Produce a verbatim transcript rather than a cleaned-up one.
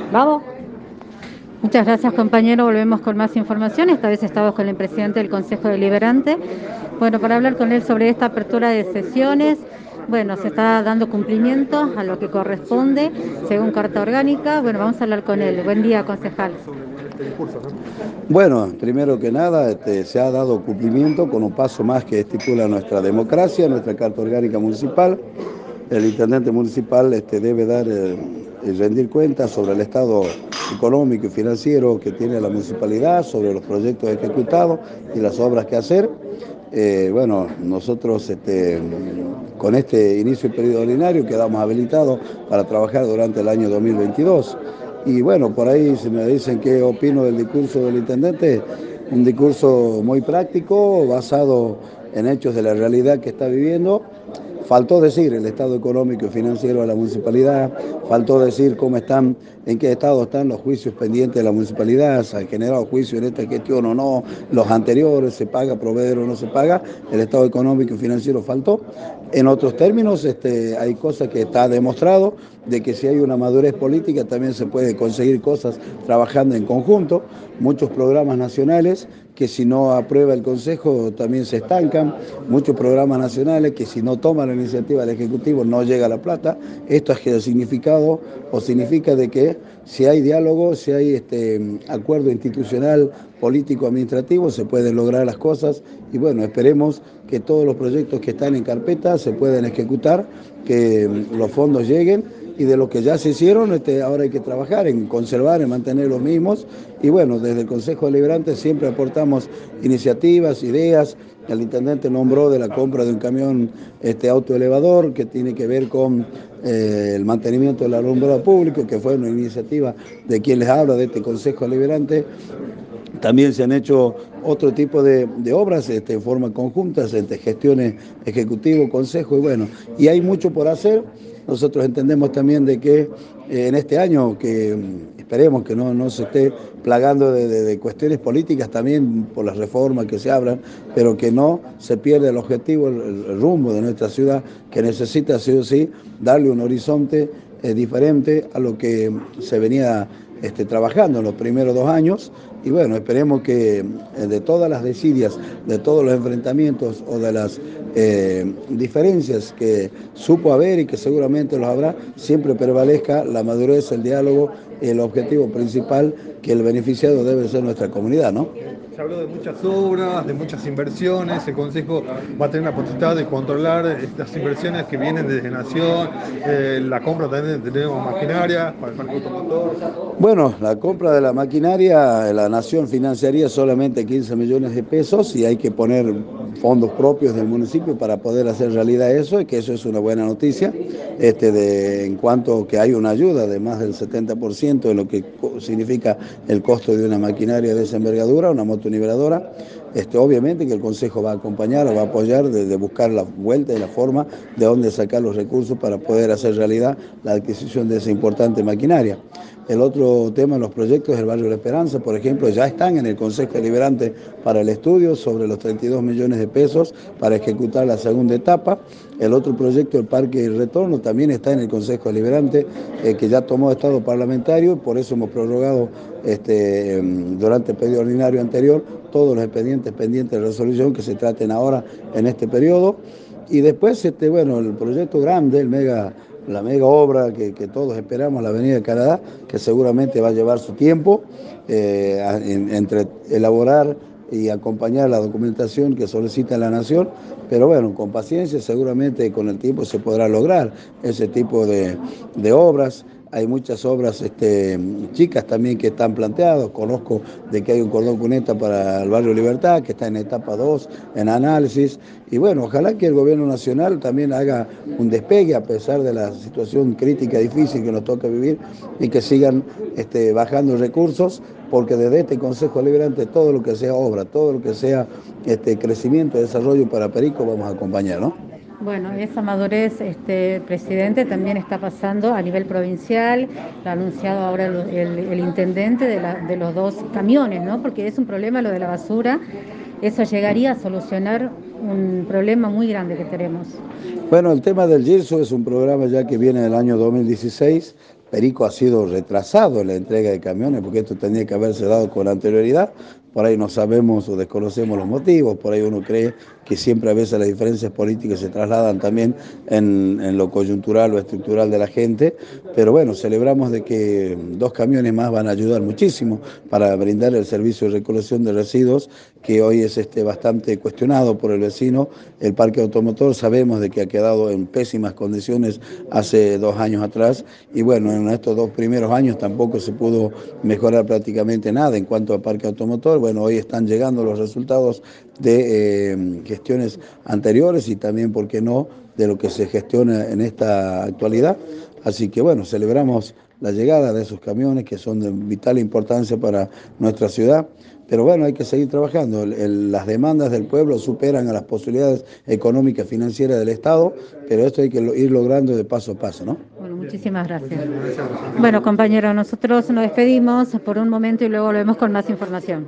Vamos. Muchas gracias, compañero. Volvemos con más información. Esta vez estamos con el presidente del Consejo Deliberante. Bueno, para hablar con él sobre esta apertura de sesiones. Bueno, se está dando cumplimiento a lo que corresponde según Carta Orgánica. Bueno, vamos a hablar con él. Buen día, concejal. Bueno, primero que nada, este, se ha dado cumplimiento con un paso más que estipula nuestra democracia, nuestra Carta Orgánica Municipal. El intendente municipal este, debe dar eh, y rendir cuentas sobre el estado económico y financiero que tiene la municipalidad, sobre los proyectos ejecutados y las obras que hacer. Eh, bueno, nosotros este, con este inicio del periodo ordinario quedamos habilitados para trabajar durante el año dos mil veintidós. Y bueno, por ahí si me dicen qué opino del discurso del intendente, un discurso muy práctico, basado en hechos de la realidad que está viviendo. Faltó decir el estado económico y financiero de la municipalidad, faltó decir cómo están, en qué estado están los juicios pendientes de la municipalidad, se han generado juicios en esta gestión o no, los anteriores, se paga proveedor o no se paga, el estado económico y financiero faltó. En otros términos, este, hay cosas que está demostrado de que si hay una madurez política también se puede conseguir cosas trabajando en conjunto, muchos programas nacionales que si no aprueba el Consejo también se estancan, muchos programas nacionales que si no toma la iniciativa del Ejecutivo no llega la plata. Esto ha significado o significa de que si hay diálogo, si hay este acuerdo institucional, político, administrativo, se pueden lograr las cosas y bueno, esperemos que todos los proyectos que están en carpeta se puedan ejecutar, que los fondos lleguen y de lo que ya se hicieron, este, ahora hay que trabajar en conservar, en mantener los mismos. Y bueno, desde el Consejo Deliberante siempre aportamos iniciativas, ideas. El intendente nombró de la compra de un camión este, autoelevador que tiene que ver con eh, el mantenimiento del alumbrado público, que fue una iniciativa de quien les habla, de este Consejo Deliberante. También se han hecho otro tipo de, de obras este, en forma conjunta, entre gestiones ejecutivo, consejo y bueno, y hay mucho por hacer. Nosotros entendemos también de que eh, en este año, que mm, esperemos que no, no se esté plagando de, de, de cuestiones políticas también por las reformas que se hablan, pero que no se pierda el objetivo, el, el rumbo de nuestra ciudad, que necesita sí o sí darle un horizonte eh, diferente a lo que se venía este, trabajando en los primeros dos años. Y bueno, esperemos que eh, de todas las desidias, de todos los enfrentamientos o de las eh, diferencias que supo haber y que seguramente los habrá, siempre prevalezca la madurez, el diálogo y el objetivo principal, que el beneficiado debe ser nuestra comunidad, ¿no? Se habló de muchas obras, de muchas inversiones. El Consejo va a tener la potestad de controlar estas inversiones que vienen desde Nación, eh, la compra también de tenemos maquinaria para el parque automotor. Bueno, la compra de la maquinaria, la Nación financiaría solamente quince millones de pesos y hay que poner fondos propios del municipio para poder hacer realidad eso, y que eso es una buena noticia, este, de, en cuanto que hay una ayuda de más del setenta por ciento de lo que significa el costo de una maquinaria de esa envergadura, una motoniveladora. Este, obviamente que el Consejo va a acompañar o va a apoyar de, de buscar la vuelta y la forma de dónde sacar los recursos para poder hacer realidad la adquisición de esa importante maquinaria. El otro tema, los proyectos del Barrio La Esperanza, por ejemplo, ya están en el Consejo Deliberante para el estudio sobre los treinta y dos millones de pesos para ejecutar la segunda etapa. El otro proyecto, el Parque y Retorno, también está en el Consejo Deliberante, eh, que ya tomó estado parlamentario, por eso hemos prorrogado este, durante el periodo ordinario anterior todos los expedientes pendientes de resolución que se traten ahora en este periodo. Y después, este, bueno, el proyecto grande, el mega... la mega obra que, que todos esperamos, la Avenida Canadá, que seguramente va a llevar su tiempo, eh, en, entre elaborar y acompañar la documentación que solicita la Nación, pero bueno, con paciencia seguramente con el tiempo se podrá lograr ese tipo de, de obras. Hay muchas obras este, chicas también que están planteadas. Conozco de que hay un cordón cuneta para el barrio Libertad, que está en etapa dos, en análisis. Y bueno, ojalá que el gobierno nacional también haga un despegue a pesar de la situación crítica, difícil que nos toca vivir, y que sigan este, bajando recursos, porque desde este Consejo Deliberante todo lo que sea obra, todo lo que sea este, crecimiento, desarrollo para Perico, vamos a acompañar, ¿no? Bueno, esa madurez, este presidente, también está pasando a nivel provincial, lo ha anunciado ahora el, el, el intendente de, la, de los dos camiones, ¿no? Porque es un problema lo de la basura, eso llegaría a solucionar un problema muy grande que tenemos. Bueno, el tema del Girso es un programa ya que viene del año dos mil dieciséis, Perico ha sido retrasado en la entrega de camiones porque esto tenía que haberse dado con anterioridad. Por ahí no sabemos o desconocemos los motivos, por ahí uno cree que siempre a veces las diferencias políticas se trasladan también en, en lo coyuntural o estructural de la gente, pero bueno, celebramos de que dos camiones más van a ayudar muchísimo para brindar el servicio de recolección de residuos, que hoy es este, bastante cuestionado por el vecino. El parque automotor sabemos de que ha quedado en pésimas condiciones hace dos años atrás, y bueno, en estos dos primeros años tampoco se pudo mejorar prácticamente nada en cuanto al parque automotor. Bueno, hoy están llegando los resultados de eh, gestiones anteriores y también, ¿por qué no?, de lo que se gestiona en esta actualidad. Así que bueno, celebramos la llegada de esos camiones que son de vital importancia para nuestra ciudad. Pero bueno, hay que seguir trabajando. El, el, las demandas del pueblo superan a las posibilidades económicas y financieras del Estado, pero esto hay que lo, ir logrando de paso a paso, ¿no? Bueno, muchísimas gracias. Bueno, compañero, nosotros nos despedimos por un momento y luego volvemos con más información.